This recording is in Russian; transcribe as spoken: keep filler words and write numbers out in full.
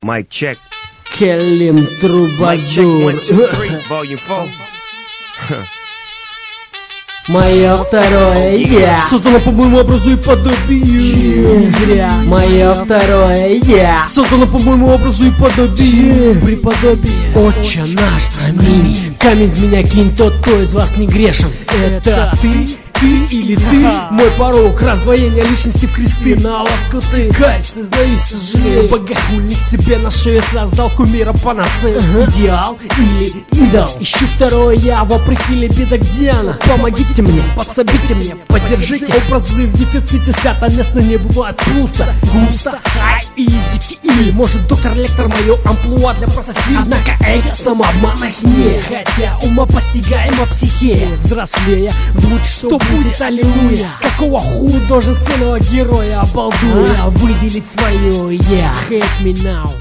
Mic check. Келим Mic check. One, two, Трубадур. three. Volume four. Мое второе я создано по моему образу и подобию. не зря. Мое второе я Создано по моему образу и подобию. преподобие. Отче наш, аминь. Камень в меня кинь, тот, кто из вас не грешен. Это ты? Ты или ты? Мой порог, раздвоение личности в кресты. На лоскуты, кайф, сознаюсь, сожалею. Богохульник себе на шее создал кумира панацею. Идеал или идол? Ищу второе я, вопреки либидо, где она? Помогите мне, подсобите мне, поддержите. Образы в дефиците свято, место не бывает пусто. Густо, хай и дикий или может доктор Лектор мое амплуа для прософи. Однако эго самообман ахинея. Хотя умопостигаемо психея. Взрослея, будь что будет, аллилуйя. Какого художественного героя обалдуя выделить свое я? Hate me now.